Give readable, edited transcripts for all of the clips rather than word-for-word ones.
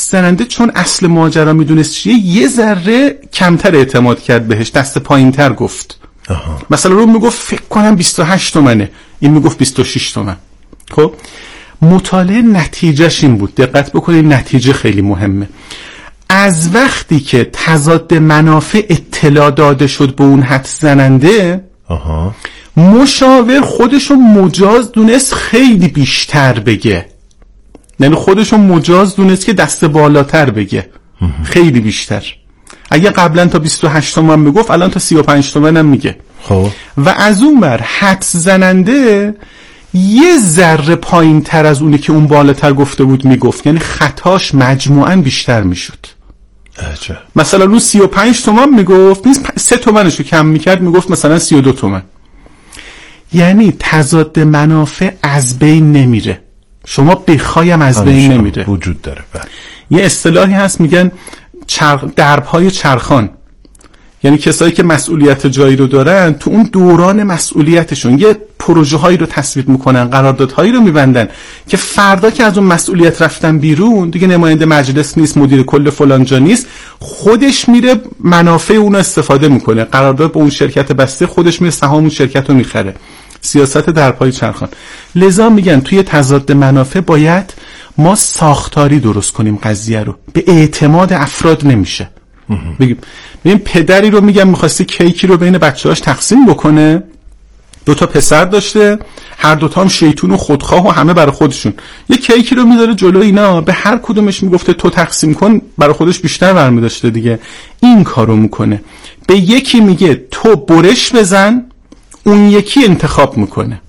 زننده چون اصل ماجرا میدونست چیه، یه ذره کمتر اعتماد کرد بهش، دست پایین‌تر گفت. مثلا رو میگفت فکر کنم 28 تومنه، این میگفت 26 تومن. خب مطالعه نتیجهش این بود، دقت بکنید نتیجه خیلی مهمه. از وقتی که تضاد منافع اطلاع داده شد به اون حدس زننده، مشاور خودشو مجاز دونست خیلی بیشتر بگه، یعنی خودشو مجاز دونست که دست بالاتر بگه، خیلی بیشتر. اگه قبلا تا 28 تومن میگفت الان تا 35 تومن هم میگه. خب و از اون بر حدس زننده یه ذره پایین تر از اونی که اون بالاتر گفته بود میگفت، یعنی خطاش مجموعاً بیشتر میشد. مثلا اون 35 تومن میگفت، نیست 3 تومنشو کم میکرد، میگفت مثلا 32 تومن. یعنی تضاد منافع از بین نمیره، شما بخوایم از بین نمیره، وجود داره. یه اصطلاحی هست میگن درب‌های چرخان، یعنی کسایی که مسئولیت جایی رو دارن تو اون دوران مسئولیتشون یه پروژه هایی رو تصویب میکنن، قراردادهایی رو میبندن که فردا که از اون مسئولیت رفتن بیرون دیگه نماینده مجلس نیست، مدیر کل فلان جا نیست، خودش میره منافع اون رو استفاده میکنه، قرارداد با اون شرکت بسته، خودش میره سهام اون شرکت رو میخره. سیاست درپای چرخان. لذا میگن توی تضاد منافع باید ما ساختاری درست کنیم قضیه رو، به اعتماد افراد نمیشه. ببین پدری رو میگم میخواسته کیکی رو بین بچه‌هاش تقسیم بکنه، 2 تا پسر داشته، هر 2 تا هم شیطون و خودخواه و همه برای خودشون، یه کیکی رو میذاره جلو اینا، به هر کدومش میگفته تو تقسیم کن، برای خودش بیشتر برمی داشته دیگه. این کارو میکنه، به یکی میگه تو برش بزن، اون یکی انتخاب میکنه،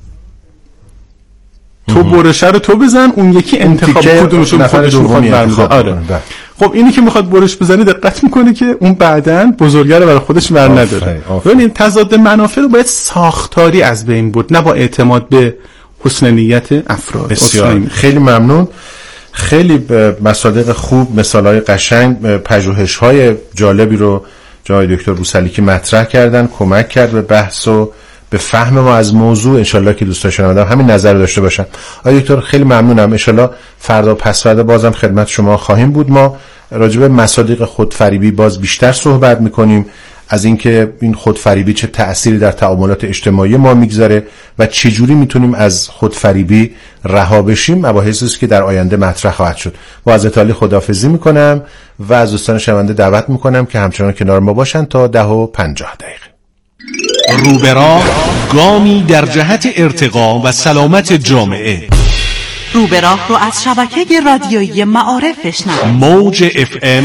تو برشه رو تو بزن، اون یکی انتخاب کدومشو خودش میخواد برمی‌داره. آره. خب اینی که میخواد برش بزنه دقت میکنه که اون بعدن بزرگره برای خودش ور نداره. ببین تضاد منافع رو باید ساختاری از بین برد، نه با اعتماد به حسن نیت افراد. بسیار خیلی ممنون، خیلی مصادیق خوب، مثالای قشنگ، پژوهش‌های جالبی رو جناب دکتر بوسلیکی مطرح کردن، کمک کرد به بحث و به فهم ما از موضوع. انشالله که دوستان شنونده همین نظر داشته باشن. آقای دکتر خیلی ممنونم. انشالله فردا پس فردا بازم خدمت شما خواهیم بود. ما راجع به مصادیق خودفریبی باز بیشتر صحبت میکنیم، از اینکه این خودفریبی چه تأثیری در تعاملات اجتماعی ما میگذاره و چه جوری میتونیم از خودفریبی رها بشیم. مباحثی است که در آینده مطرح خواهد شد. با حضرت عالی خداحافظی میکنم و از دوستان شنونده دعوت میکنم که همچنان کنار ما باشن تا 10:50. روبراه، گامی در جهت ارتقا و سلامت جامعه. روبراه رو از شبکه رادیویی معارف بشنوید. موج FM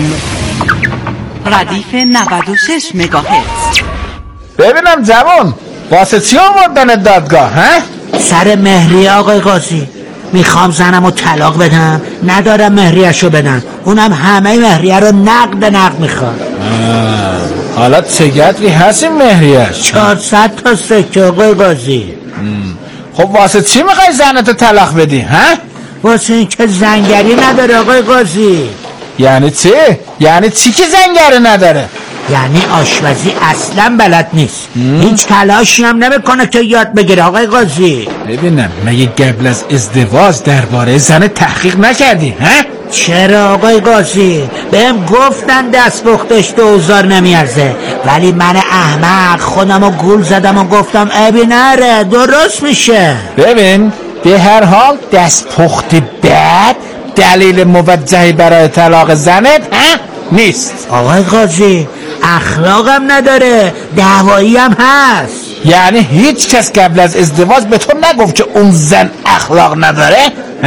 ردیف 96 مگاهرتز. ببینم جوان، واسه چی آوردن دادگاه ها؟ سر مهریه آقای قاضی، میخوام زنمو طلاق بدم، ندارم مهریه‌شو بدم، اونم همه مهریه رو نقد میخواد. حالا چقدری هست این مهریه‌اش؟ 400 تا سکه آقای قاضی. خب واسه چی میخوای زنتو طلاق بدی ها؟ واسه این که زنگری نداره آقای قاضی. یعنی چی؟ یعنی چی که زنگری نداره؟ یعنی آشپزی اصلا بلد نیست، هیچ تلاشی هم نمیکنه که یاد بگیره آقای قاضی. ببینم مگه قبل از ازدواج درباره زن تحقیق نکردی ها؟ چرا آقای قاضی؟ بهم گفتن دست پختش 2000 نمیارزه، ولی من احمق خودمو گول زدم و گفتم ابی نره درست میشه. ببین به هر حال دست پخت بد دلیل موجهی برای طلاق زنت نیست آقای قاضی. اخلاقم نداره، دعوایی هم هست. یعنی هیچ کس قبل از ازدواج به تو نگفت که اون زن اخلاق نداره؟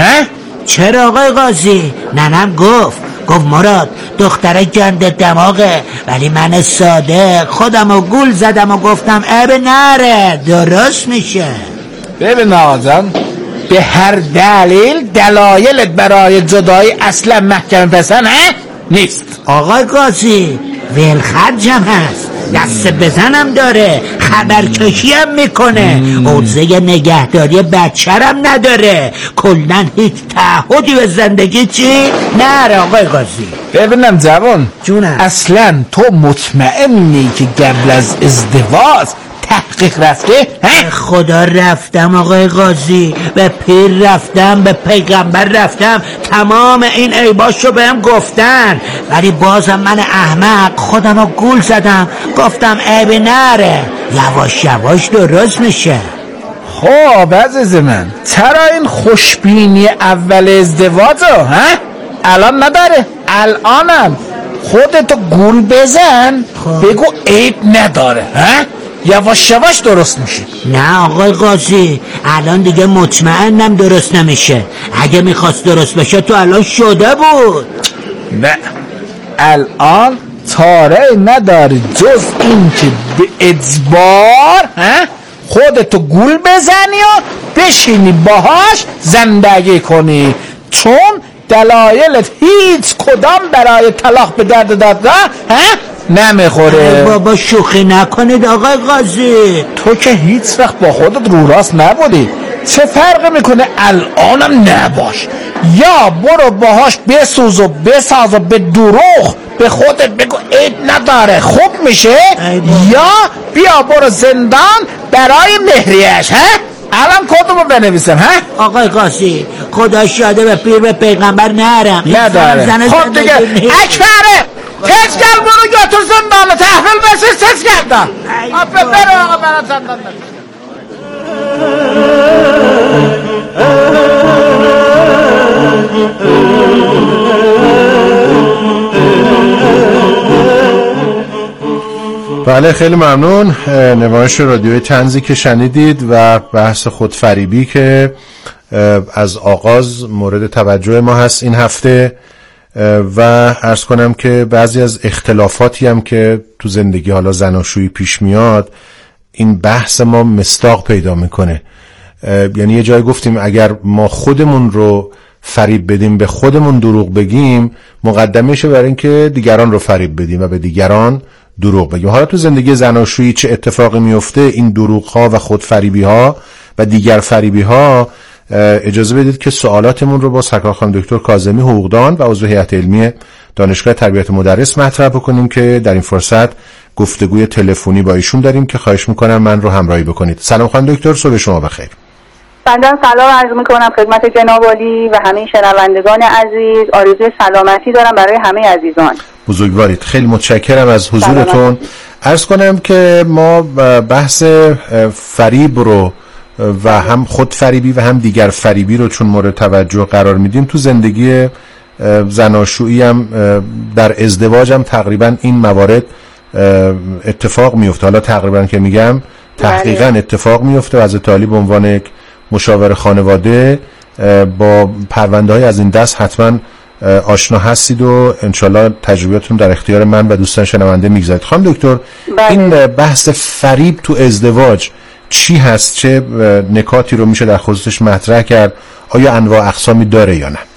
چرا آقای قاضی؟ ننم گفت مراد دختره گنده دماغه، ولی من ساده خودمو گول زدم و گفتم اب نره درست میشه. ببین آقا جان، به هر دلایلت برای جدایی اصلا محکم پسن نیست آقای قاضی. ولخرجم هست، دست بزنم داره، خبرکشی هم میکنه، عرضه نگهداری بچه‌رم نداره، کلن هیچ تعهدی به زندگی چی نره آقای قاضی. ببینم جوان جونم، اصلا تو مطمئنی که قبل از ازدواج تحقیق رفته؟ خدا رفتم آقای قاضی، به پیر رفتم، به پیغمبر رفتم، تمام این عیباشو بهم گفتن، ولی بازم من احمق خودمو گول زدم، گفتم عیبی نره، یواش یواش درست میشه. خب عزیز من، چرا این خوشبینی اول ازدواجو الان نداره؟ الانم خودتو گول بزن بگو عیب نداره، یواش یواش درست میشه. نه آقای قاضی، الان دیگه مطمئنم درست نمیشه، اگه میخواست درست بشه تو الان شده بود. نه الان چاره نداری جز این که به اجبار خودتو گول بزنی و بشینی باهاش زندگی کنی، چون دلایلت هیچ کدام برای طلاق به درد دادگاه نمیخوره. بابا شوخی نکنید آقای قاضی، تو که هیچ وقت با خودت رو راست نبودی، چه فرق میکنه الانم نباش؟ یا برو باهاش بسوز و بساز و به دروغ به خودت بگو عیب نداره خوب میشه، یا بیا برو زندان برای مهریش. الان کدومو بنویسم؟ آقای قاضی خدا شاده به پیر به پیغمبر نرم نداره. خب دیگه اکبره تزگل برو یا تو زندان تحویل بسیز تزگل برو آقا برا زندان. بله خیلی ممنون. نمایش رادیوی طنزی که شنیدید و بحث خودفریبی که از آغاز مورد توجه ما هست این هفته، و عرض کنم که بعضی از اختلافاتی هم که تو زندگی حالا زناشویی پیش میاد این بحث ما مصداق پیدا میکنه. یعنی یه جای گفتیم اگر ما خودمون رو فریب بدیم، به خودمون دروغ بگیم، مقدمهشه برای اینکه دیگران رو فریب بدیم و به دیگران دروغ بگیم. حالا تو زندگی زناشویی چه اتفاقی میفته؟ این دروغ ها و خودفریبی ها و دیگر فریبی ها. اجازه بدید که سوالاتمون رو با سرکار خانم دکتر کاظمی، حقوقدان و عضو هیئت علمی دانشگاه تربیت مدرس مطرح بکنیم که در این فرصت گفتگوی تلفنی با ایشون داریم که خواهش میکنم من رو همراهی بکنید. سلام خانم دکتر، صبح شما بخیر. بنده سلام عرض میکنم خدمت جناب عالی و همه شنوندگان عزیز. آرزوی سلامتی دارم برای همه عزیزان. بزرگوارید، خیلی متشکرم از حضورتون. عرض کنم که ما بحث فریب رو و هم خود فریبی و هم دیگر فریبی رو چون مورد توجه قرار میدیم، تو زندگی زناشویی هم در ازدواج هم تقریبا این موارد اتفاق میفته. حالا تقریبا که میگم تحقیقا اتفاق میفته و از تعالی به عنوان یک مشاور خانواده با پرونده های از این دست حتما آشنا هستید و انشالله تجربیاتون در اختیار من و دوستان شنونده میگذارید. خانم دکتر، این بحث فریب تو ازدواج چی هست؟ چه نکاتی رو میشه در خصوصش مطرح کرد؟ آیا انواع اقسامی داره یا نه؟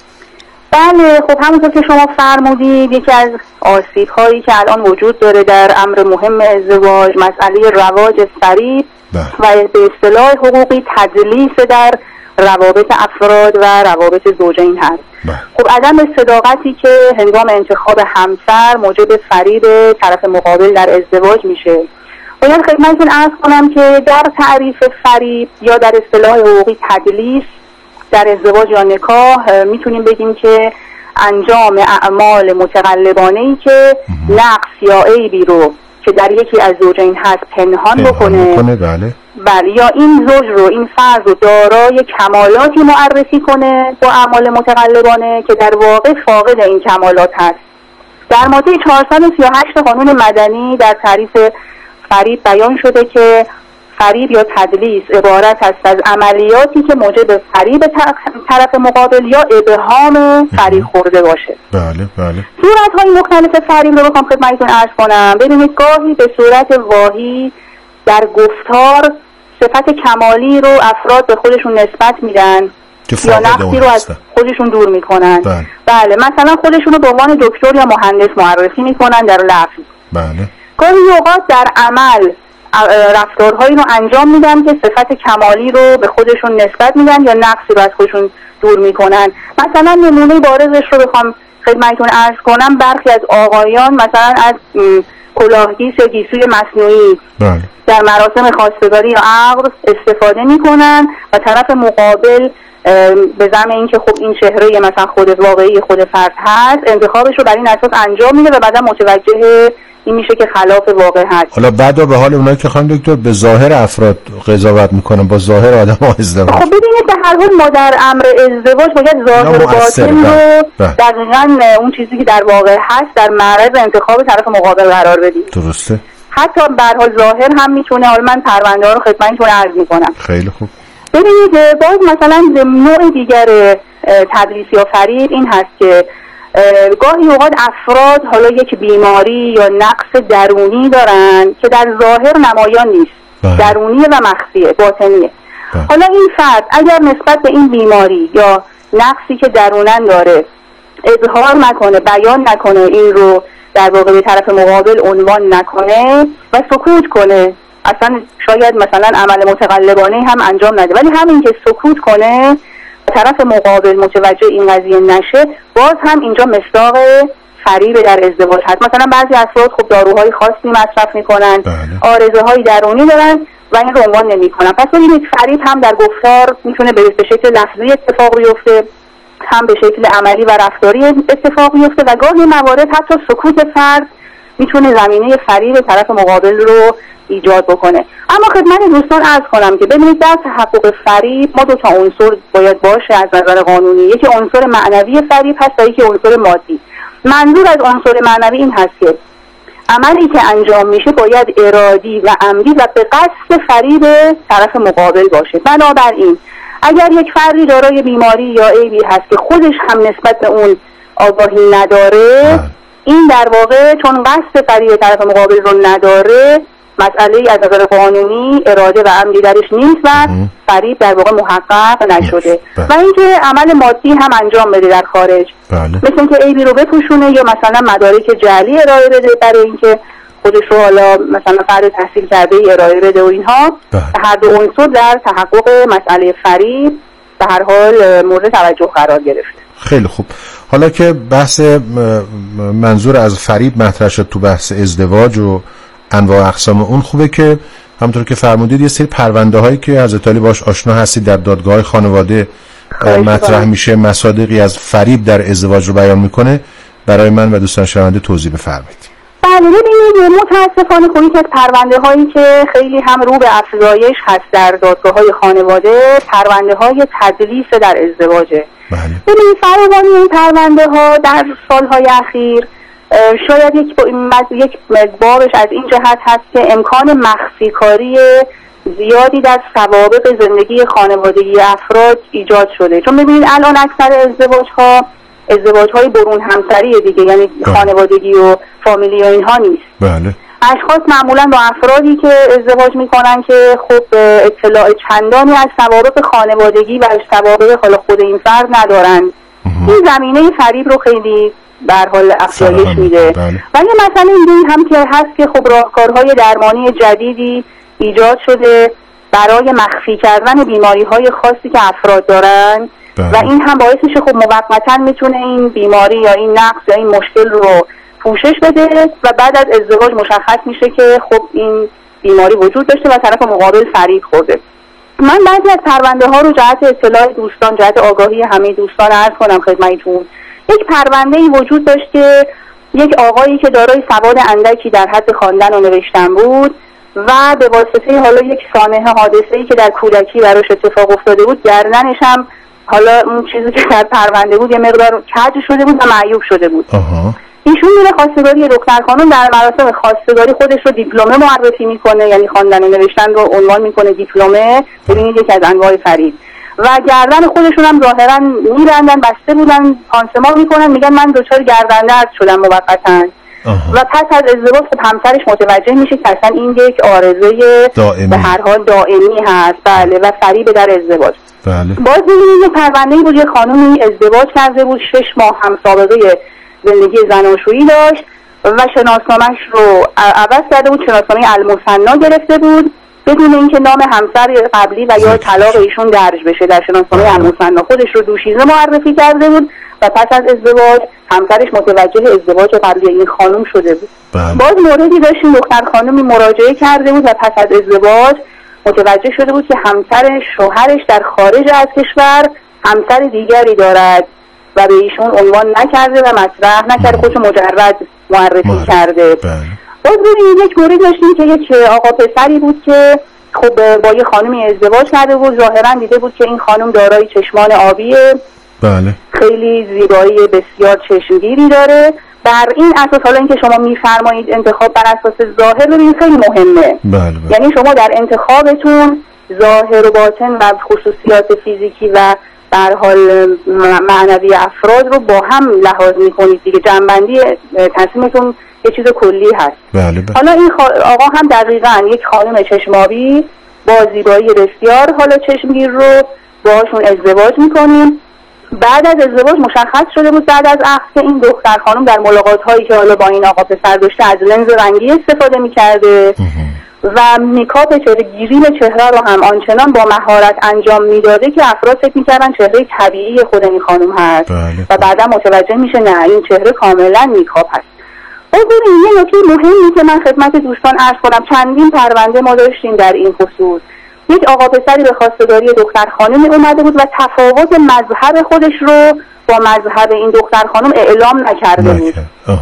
بله، خب همونطور که شما فرمودید یکی از آسیب هایی که الان وجود داره در امر مهم ازدواج مسئله رواج فریب و به اصطلاح حقوقی تدلیس در روابط افراد و روابط زوجین هست. خب عدم صداقتی که هنگام انتخاب همسر موجب فریب طرف مقابل در ازدواج میشه. باید خدمتتون عرض کنم که در تعریف فریب یا در اصطلاح حقوقی تدلیس در ازدواج یا نکاح میتونیم بگیم که انجام اعمال متقلبانه‌ای که نقص یا عیبی رو که در یکی از زوجین هست پنهان بکنه. بله، یا این زوج رو، این فرد رو دارای کمالاتی معرفی کنه با اعمال متقلبانه که در واقع فاقد این کمالات هست. در ماده 438 قانون مدنی در تعریف فریب بیان شده که فریب یا تدلیس عبارت است از عملیاتی که موجب فریب طرف مقابل یا ابهام فریب خورده باشه. بله بله. صورت‌های مختلف فریب رو بخوام خدمتتون عرض کنم. ببینید گاهی به صورت واهی در گفتار صفت کمالی رو افراد به خودشون نسبت میدن یا نقصی رو از خودشون دور میکنن. بله، مثلا خودشون رو به عنوان دکتر یا مهندس معرفی میکنن در لفظ. بله. گاهی اوقات در عمل رفتارهایی رو انجام میدن که صفت کمالی رو به خودشون نسبت میدن یا نقصی رو از خودشون دور میکنن. مثلا نمونه بارزش رو بخوام خدمتتون عرض کنم، برخی از آقایان مثلا از کلاهگیس یا گیسوی مصنوعی در مراسم خواستگاری یا عقد استفاده میکنن و طرف مقابل به زعم اینکه خب این چهره مثلا خود واقعی خود فرد هست انتخابش رو بر این اساس انجام میده و بعدا متوجه این میشه که خلاف واقع هست. حالا بعدا به حال اونایی که خانم دکتر به ظاهر افراد قضاوت میکنن با ظاهر آدم‌ها ازدواج. خب ببینید به هر حال ما در امر ازدواج باید ظاهر و باطن رو دقیقاً اون چیزی که در واقع هست در معرض انتخاب طرف مقابل قرار بدیم. درسته. حتی به هر حال ظاهر هم میتونه، حالا من پرونده ها رو خدمتتون عرض میکنم. خیلی خوب. ببینید باز مثلا نوع دیگر تدلیس یا فریب این هست که گاهی اوقات افراد حالا یک بیماری یا نقص درونی دارن که در ظاهر نمایان نیست، درونی و مخفیه، باطنیه. حالا این فرد اگر نسبت به این بیماری یا نقصی که درونن داره اظهار نکنه، بیان نکنه، این رو در واقع به طرف مقابل عنوان نکنه و سکوت کنه، اصلا شاید مثلا عمل متقلبانه هم انجام نده، ولی همین که سکوت کنه طرف مقابل متوجه این قضیه نشه، باز هم اینجا مصداق فریب در ازدواج هست. مثلا بعضی افراد خب داروهای خاصی مصرف میکنن، آرزه‌های درونی دارن و این رو عنوان نمیکنن. پس ببینید فریب هم در گفتار میتونه به شکل لفظی اتفاق بیفته، هم به شکل عملی و رفتاری اتفاق بیفته و گاهی موارد حتی سکوت فرد میتونه زمینه فریب طرف مقابل رو ایجاد بکنه. اما خدمت دوستان عرض کنم که ببینید در تحقق فریب ما دو تا عنصر باید باشه از نظر قانونی. یکی عنصر معنوی فریب هست و یکی عنصر مادی. منظور از عنصر معنوی این هست که عملی که انجام میشه باید ارادی و عمدی و به قصد فریب طرف مقابل باشه. بنابراین اگر یک فردی دارای بیماری یا عیبی هست که خودش هم نسبت به اون آگاهی نداره، این در واقع چون قصد فریب طرف مقابل رو نداره، مسئله از نظر قانونی اراده و عمدی درش نیست و فریب در واقع محقق نشده. و اینکه عمل مادی هم انجام بده در خارج، مثل اینکه عیبی رو بپوشونه یا مثلا مدارک جعلی ارائه بده برای اینکه خودش رو حالا مثلا فرد تحصیل کرده ارائه بده و اینها. هر دو عنصر در تحقق مسئله فریب به هر حال مورد توجه قرار گرفته. خیلی خوب. حالا که بحث منظور از فریب مطرح شد تو بحث ازدواج و انواع اقسام اون، خوبه که همونطور که فرمودید یه سری پرونده هایی که حضرت علی باش آشنا هستید در دادگاه خانواده مطرح میشه، مصادیقی از فریب در ازدواج رو بیان میکنه، برای من و دوستان شنونده توضیح بفرمایید. بله ببینید متاسفانه خیلی از پرونده هایی که خیلی هم رو به افزایش هست در دادگاه های خانواده پرونده های تدلیس در ازدواجه. ببینید فراوانی این پرونده ها در سالهای اخیر شاید یک بابش از این جهت هست که امکان مخفی کاری زیادی در سوابق زندگی خانوادگی افراد ایجاد شده. چون ببینید الان اکثر ازدواج های برون همسری دیگه، یعنی خانوادگی و فامیلی و اینها نیست. بله. اشخاص معمولا با افرادی که ازدواج میکنن که خب اطلاع چندانی از سوابق خانوادگی و سوابق حال خود این فرد ندارن. این زمینه فریب رو خیلی به هر حال افزایش میده. ولی مثلا این هم که هست که خب راهکارهای درمانی جدیدی ایجاد شده برای مخفی کردن بیماری‌های خاصی که افراد دارن و این هم باعث میشه خب موقتا میتونه این بیماری یا این نقص یا این مشکل رو پوشش بده و بعد از ازدواج مشخص میشه که خب این بیماری وجود داشته و طرف مقابل فریب خورده. من بعضی از پرونده ها رو جهت اطلاع دوستان، جهت آگاهی همه دوستان عرض کنم خدمتتون. یک پرونده‌ای وجود داشت که یک آقایی که دارای سواد اندکی در حد خواندن و نوشتن بود و به واسطه حالا یک سانحه حادثه‌ای که در کودکی براش اتفاق افتاده بود، گردنش هم حالا اون چیزی که در پرونده بود یه مقدار کج شده بود و معیوب شده بود. ایشون میره خواستگاری دختر خانم، در مراسم خواستگاری خودش رو دیپلمه معرفی میکنه، یعنی خواندن و نوشتن رو عنوان میکنه دیپلمه. ببینید یکی از انواع فریب. و گردن خودشون هم ظاهرا میبندن، بسته بودن، پانسمان میکنن، میگن من دچار گردن درد شدم موقتا. و پس از ازدواج همسرش متوجه میشه که اصلا این یک عارضه به هر حال دائمی هست. بله. و فریب در ازدواج. بله. باز میبینید یه پرونده‌ای بود، یه خانومی ازدواج کرده بود، 6 ماه هم سابقه زندگی زناشویی داشت و شناسنامه‌اش رو عوض کرده بود، شناسنامه المثنا گرفته بود بدون اینکه نام همسر قبلی و یا طلاق ایشون درج بشه در شناسنامه المثنا. خودش رو دوشیزه معرفی کرده بود و پس از ازدواج همسرش متوجه ازدواج قبلی این خانم شده بود. باز موردی داشتیم دختر خانمی مراجعه کرده بود و پس از ازدواج متوجه شده بود که همسر شوهرش در خارج از کشور همسر دیگری دارد و به ایشون عنوان نکرده و مطرح نکرده، خودشو مجرد معرفی کرده. باز ببینید یک مورد داشتیم که یک آقا پسری بود که خب با یه خانمی ازدواج کرده بود، ظاهرا دیده بود که این خانم دارای چشمان آبیه، بله، خیلی زیبایی بسیار چشمگیری داره. بر این اساس حالا اینکه شما میفرمایید انتخاب بر اساس ظاهر رو، این خیلی مهمه. بله. یعنی شما در انتخابتون ظاهر و باطن و خصوصیات فیزیکی و به هر حال معنوی افراد رو با هم لحاظ میکنید دیگه، جنبندی تصمیمتون یه چیز کلی هست. بله. حالا این آقا هم دقیقاً یک خانم چشمابی با زیبایی بسیار حالا چشمگیر رو باهاشون ازدواج میکنیم. بعد از ازدواج مشخص شده بود بعد از عقد که این دختر خانم در ملاقات هایی که حالا با این آقا پسر داشته از لنز رنگی استفاده میکرده و میکاپ چهره، گیریم چهره رو هم آنچنان با مهارت انجام میداده که افراد فکر میکردن چهره طبیعی خود این خانم هست. بله. و بعدا متوجه میشه نه، این چهره کاملا میکاپ هست. ببینید یه نکته مهمی که من خدمت دوستان عرض کنم، چندین پرونده ما داشتیم در این خصوص. یک آقا پسری به خواستگاری دختر خانمی اومده بود و تفاوت مذهب خودش رو با مذهب این دختر خانم اعلام نکرده بود.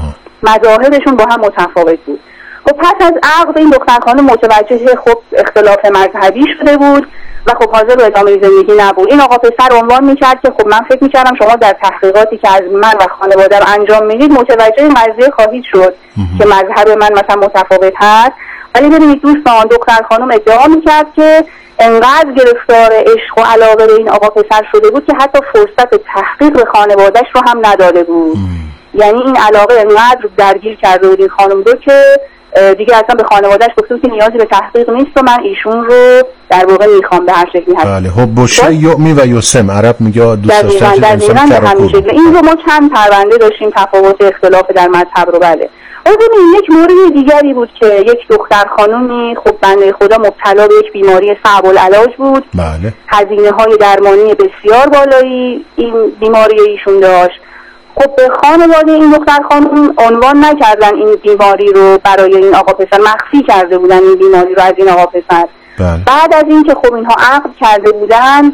مذاهبشون با هم متفاوت بود. خب پس از عقد این دختر خانم متوجه خب اختلاف مذهبی شده بود و خب حاضر به ادامه زندگی نبود. این آقا پسر عنوان میکرد که خب من فکر میکردم شما در تحقیقاتی که از من و خانواده‌ام انجام میدید متوجه این قضیه خواهید شد که مذهب من مثلا متفاوت هست. ولی ببینید دوستان، دختر خانم ادعا میکرد که انقدر گرفتار عشق و علاقه به این آقا پسر شده بود که حتی فرصت تحقیق به خانواده‌اش رو هم نداده بود. یعنی این علاقه انقدر درگیر کرده بود این خانم رو که دیگه اصلا به خانواده‌اش گفته بود که نیازی به تحقیق نیست و من ایشون رو در واقع میخوام به هر شکلی هست. بله، حب بشه یؤمی و یسم، عرب میگه دوست داشتن انسان به همین شکل. این رو ما چند پرونده داشتیم تفاوت اختلاف در مذهب رو. بله. ببینید یک مورد دیگری بود که یک دختر خانومی خب بنده خدا مبتلا به یک بیماری صعب العلاج بود. بله. هزینه‌های درمانی بسیار بالایی این بیماری ایشون داشت. خب به خانواده این دختر خانم عنوان نکردن این بیماری رو برای این آقا پسر، مخفی کرده بودن این بیماری رو از این آقا پسر. بله. بعد از این که خب اینها عقد کرده بودن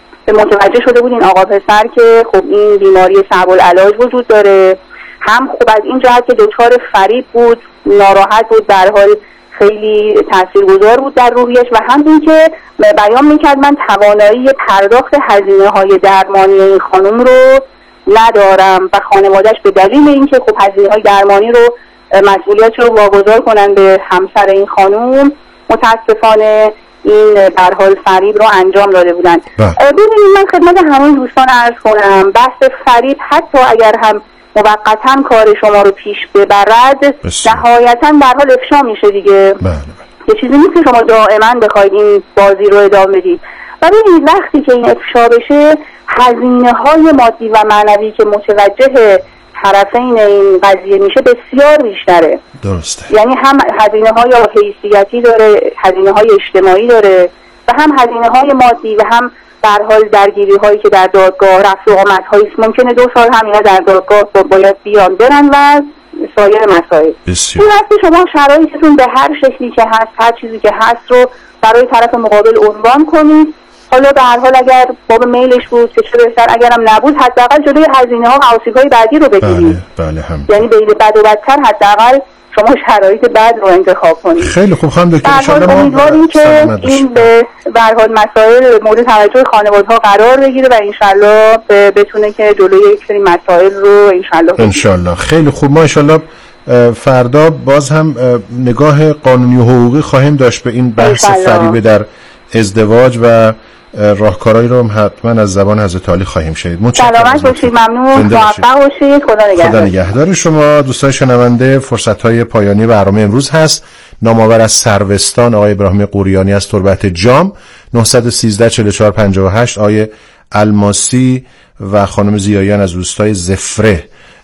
متوجه شده بود این آقا پسر که خب این بیماری صعب العلاج وجود داره، هم خب از این جهت که دچار فریب بود، ناراحت بود، در حال خیلی تاثیرگذار بود در روحیش، و هم این که بیان میکرد من توانایی پرداخت هزینه‌های درمانی این خانم رو ندارم و خانواده‌اش به دلیل اینکه خب هزینه‌های درمانی رو مسئولیت رو واگذار کنن به همسر این خانم متاسفانه این در حال فریب رو انجام داده بودن. ببینید من خدمت همه دوستان عرض کنم بحث فریب حتی اگر هم موقتا کار شما رو پیش ببرد نهایتا در حال افشا میشه دیگه. یه چیزی نیست که شما دائما بخواید این بازی رو ادامه بدید. و ببینید وقتی که این افشا بشه هزینه‌های مادی و معنوی که متوجه طرفین این قضیه میشه بسیار بیشتره. درسته. یعنی هم هزینه‌های حیثیتی داره، هزینه‌های اجتماعی داره و هم هزینه‌های مادی و هم در حال درگیری‌هایی که در دادگاه، رفع و آمدهایی ممکنه 2 سال هم اینا در دادگاه باید بیان برن و سایر مسائل. این وقتی شما شرایطتون به هر شکلی که هست، هر چیزی که هست رو برای طرف مقابل عنوان کنید. حالا به هر حال اگر باب میلش بود که چه بهتر، اگرم نبود حداقل جلوی هزینه‌ها و آسیب‌های بعدی رو بگیرید. بله هم. یعنی بین بد و بدتر حداقل شما شرایط بد رو انتخاب کنید. خیلی خوب خانم دکتر، ان شاء الله امیدواریم که این به هر حال مسائل مورد توجه خانواده‌ها قرار بگیره و ان شاء الله بتونه که جلوی یک سری مسائل رو ان شاء الله خیلی خوب. ما ان شاء الله فردا باز هم نگاه قانونی و حقوقی خواهیم داشت به این بحث فریب در ازدواج و راهکارهایی رو حتما از زبان حضرت عالی خواهیم شنید. سلامت باشید، ممنون، موفق باشید، خدا نگهدار شما. دوستان شنونده، فرصت‌های پایانی برنامه امروز هست. نامآور از سروستان آقای ابراهیم قوریانی از تربت جام، 913 44 58 آقای الماسی و خانم زیایان از روستای زفره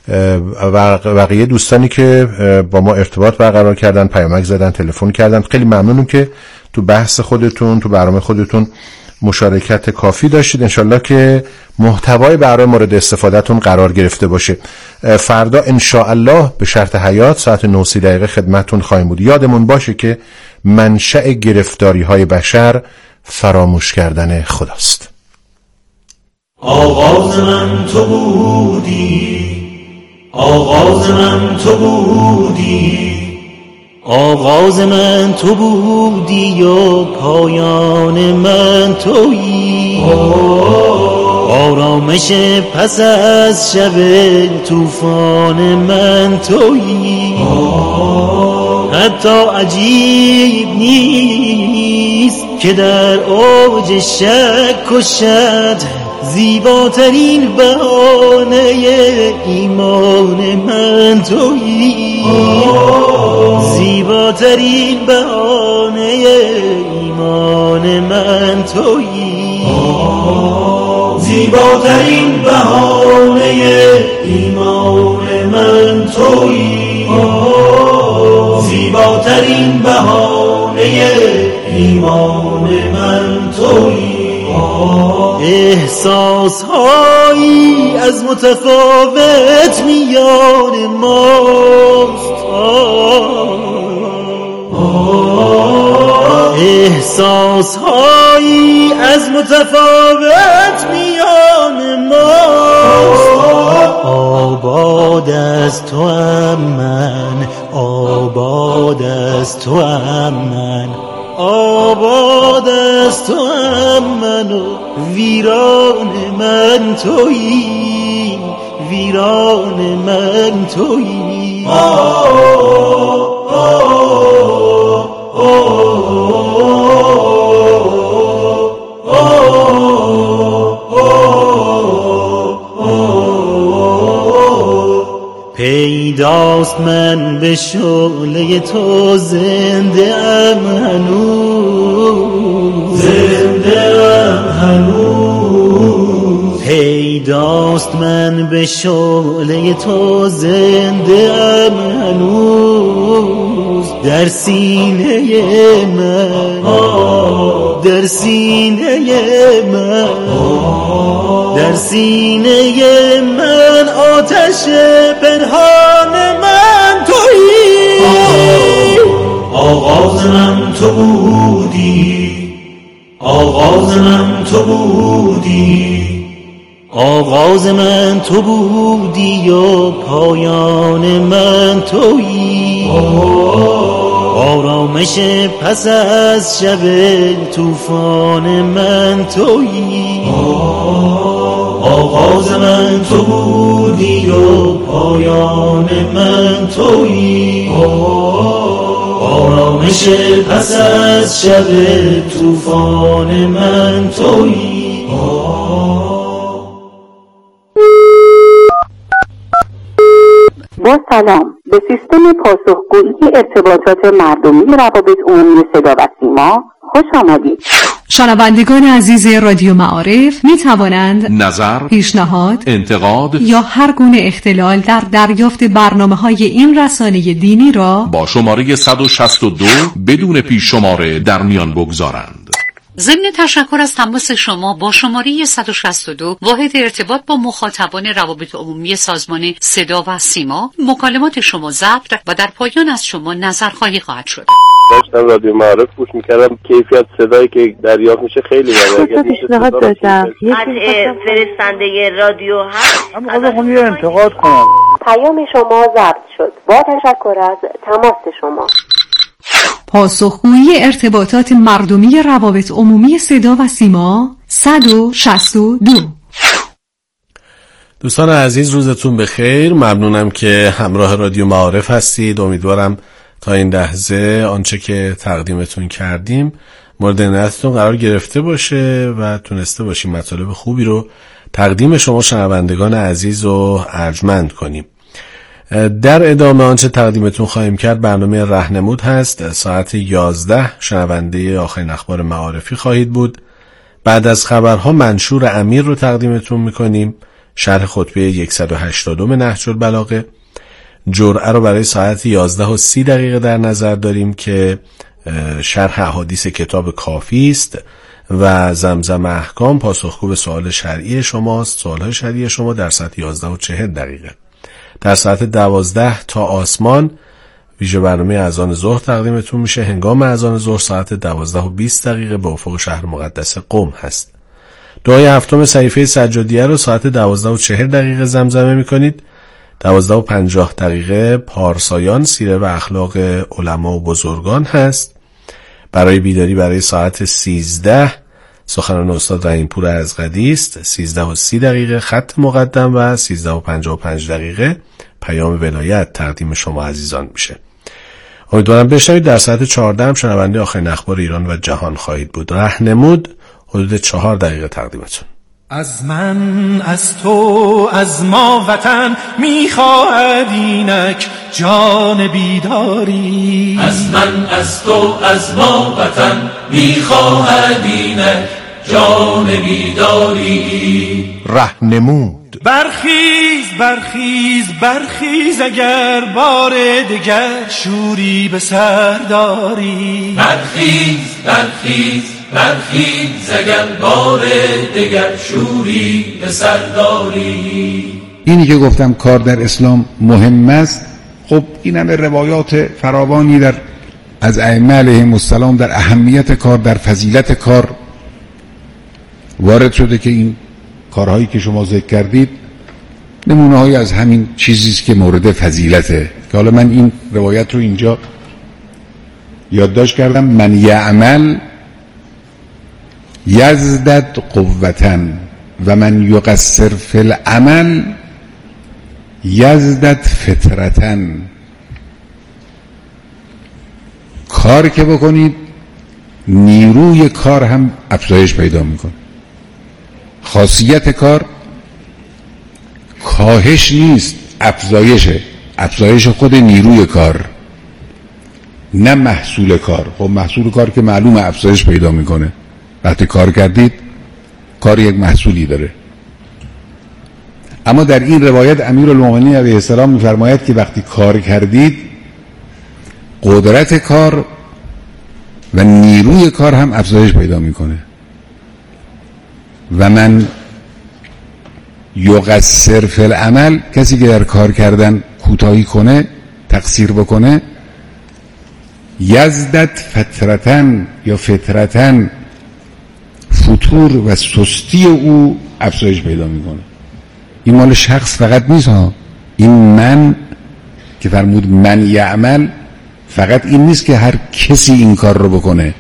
و بقیه دوستانی که با ما ارتباط برقرار کردن، پیامک زدن، تلفن کردن. خیلی ممنونم که تو بحث خودتون، تو برنامه خودتون مشارکت کافی داشتید. انشالله که محتوای برای مورد استفادهتون قرار گرفته باشه. فردا انشاءالله به شرط حیات ساعت 9:30 خدمتتون خواهیم بود. یادمون باشه که منشأ گرفتاری های بشر فراموش کردن خداست. آغاز من تو بودی، آغاز من تو بودی، آغاز من تو بودی و پایان من تویی. آرامش پس از شب طوفان من تویی. حتی عجیب نیست که در اوج شک و شد زیباترین بهانه ایمان من تویی. زیباترین بهانه ایمان من تویی. زیباترین بهانه ایمان من تویی. زیباترین بهانه ایمان من تویی. احساس هایی از متفاوت میان ماست. احساس هایی از متفاوت میان ماست. آباد از تو ام من، آباد از تو ام من، آباد از تو ام من و ویران من تویی. ویران من تویی. پیداست من به شعله تو زنده ام هنوز، زنده ام هنوز. پیداست من به شعله تو زنده ام هنوز. در سینه من، در سینه من، در سینه من آتش پنهان من تویی. آغاز من تو بودی، آغاز من تو بودی، آغاز من تو بودی و پایان من تویی. آرامش پس از شب طوفان من تویی. آغاز من تو بودی و پایان من تویی. آرامش پس از شب طوفان من تویی. با سلام، به سیستم پاسخگویی ارتباطات مردمی روابط عمومی صدا و سیما خوش آمدید. شنوندگان عزیز رادیو معارف می توانند نظر، پیشنهاد، انتقاد یا هر گونه اختلال در دریافت برنامه‌های این رسانه دینی را با شماره 162 بدون پیش شماره در میان بگذارند. ضمن تشکر از تماس شما با شماره 162 واحد ارتباط با مخاطبان روابط عمومی سازمان صدا و سیما، مکالمات شما ضبط و در پایان از شما نظرخواهی خواهد شد. داشتم رادیو معارف گوش میکردم، کیفیت صدایی که دریافت میشه خیلی بالا. پیشنهاد داشتم قطع فرستنده رادیو هست. اما خواهم یه انتقاد کنم. پیام شما ضبط شد. با تشکر از تماس شما. پاسخگویی ارتباطات مردمی روابط عمومی صدا و سیما 162. دوستان عزیز، روزتون بخیر. ممنونم که همراه رادیو معارف هستید. امیدوارم تا این لحظه آنچه که تقدیمتون کردیم مورد عنایتتون قرار گرفته باشه و تونسته باشیم مطالب خوبی رو تقدیم شما شنوندگان عزیز رو ارجمند کنیم. در ادامه آنچه تقدیمتون خواهیم کرد برنامه راهنمود هست. ساعت 11 شنونده آخرین اخبار معارفی خواهید بود. بعد از خبرها منشور امیر رو تقدیمتون میکنیم، شرح خطبه 180 نهج البلاغه. جرعه رو برای ساعت 11:30 در نظر داریم که شرح احادیث کتاب کافی است و زمزم احکام پاسخگو به سوال شرعی شماست. سوالهای شرعی شما در ساعت 11:40. در ساعت 12 تا آسمان ویژه برنامه اذان ظهر تقدیمتون میشه. هنگام اذان ظهر ساعت 12:20 به افق شهر مقدس قم هست. دعای هفتم صحیفه سجادیه رو ساعت 12:40 زمزمه میکنید. 12:50 پارسایان سیره و اخلاق علما و بزرگان هست. برای بیداری برای ساعت 13 سخنان استاد رحیمپور ازغدی است. 13:30 خط مقدم و 13:55 پیام ولایت تقدیم شما عزیزان میشه. امیدوارم بشنوید. در ساعت 14 هم شنونده آخرین اخبار ایران و جهان خواهید بود. رهنمود حدود 4 دقیقه تقدیمتون. از من، از تو، از ما وطن میخواهد اینک جان بیداری. از من، از تو، از ما وطن میخواهد اینک جان بیداری. رهنمود. برخیز برخیز برخیز اگر بار دگر شوری به سر داری. برخیز برخیز برخیز اگر بار دگر شوری به سر داری. اینی که گفتم کار در اسلام مهم است، خب این همه روایات فراوانی در از ائمه علیهم السلام در اهمیت کار، در فضیلت کار وارد شده که این کارهایی که شما ذکر کردید نمونه های از همین چیزیست که مورد فضیلته. که حالا من این روایت رو اینجا یادداشت کردم: من یعمل یزدد قوة و من یقصر فی العمل یزدد فطرة. کار که بکنید نیروی کار هم افزایش پیدا میکنه. خاصیت کار کاهش نیست، افزایشه. افزایش خود نیروی کار، نه محصول کار. خب محصول کار که معلومه افزایش پیدا میکنه. وقتی کار کردید کار یک محصولی داره. اما در این روایت امیرالمومنین علیه السلام میفرماید که وقتی کار کردید قدرت کار و نیروی کار هم افزایش پیدا میکنه. و من یقصر فی العمل، کسی که در کار کردن کوتاهی کنه، تقصیر بکنه، یزدد فطرتن یا فطرتن، فتور و سستی او افزایش پیدا میکنه. این مال شخص فقط نیست ها. این من که فرمود من یعمل فقط این نیست که هر کسی این کار رو بکنه.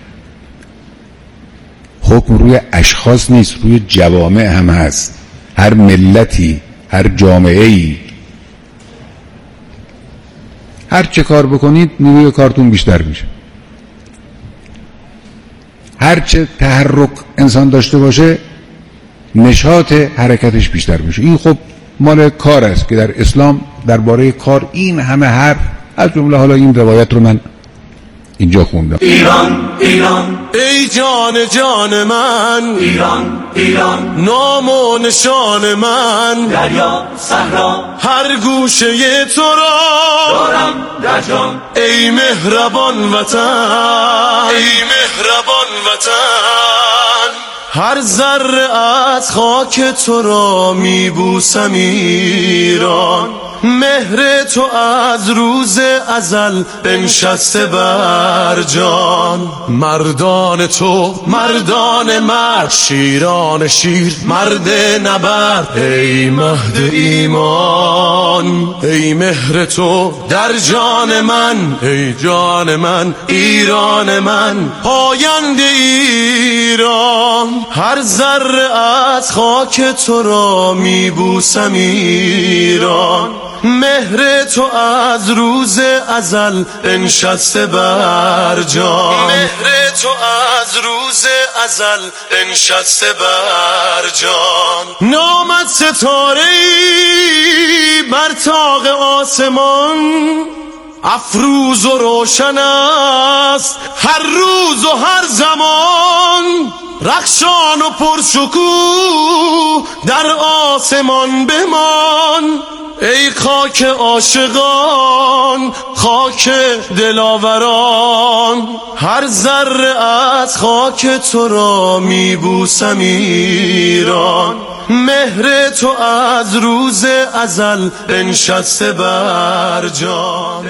حکم روی اشخاص نیست، روی جوامع هم هست. هر ملتی، هر جامعه‌ای هر چه کار بکنید نیروی کارتون بیشتر میشه. هر چه تحرک انسان داشته باشه نشاط حرکتش بیشتر میشه. این خب مال کار است که در اسلام درباره کار این همه حرف، از جمله حالا این روایت رو من اینجا خوندم. ایران ایران ای جان جان من، ایران ایران نام و نشان من، دریا صحرا هر گوشه تو را دارم در جان. ای مهربان وطن، ای مهربان وطن، هر ذره از خاک تو را میبوسم ایران. مهر تو از روز ازل بنشسته بر جان. مردان تو مردان مرد، شیران شیر مرد نبرد. ای مهد ایمان، ای مهر تو در جان من، ای جان من ایران من، پاینده ایران. هر ذره از خاک تو را میبوسم ایران. مهر تو از روز ازل بنشسته بر جان. مهر تو از روز ازل بنشسته بر جان. نامت ستاره‌ای بر طاق آسمان، افروز و روشن است هر روز و هر زمان. رخشان و پرشکوه در آسمان بمان. ای خاک عاشقان، خاک دلاوران، هر ذره از خاک تو را میبوسم ایران. مهر تو از روز ازل بنشسته بر جان.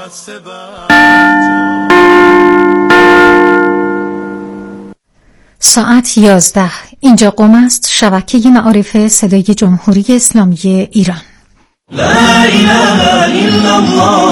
ساعت 11. اینجا قم است، شبکه معارف صدای جمهوری اسلامی ایران. لا اله الا الله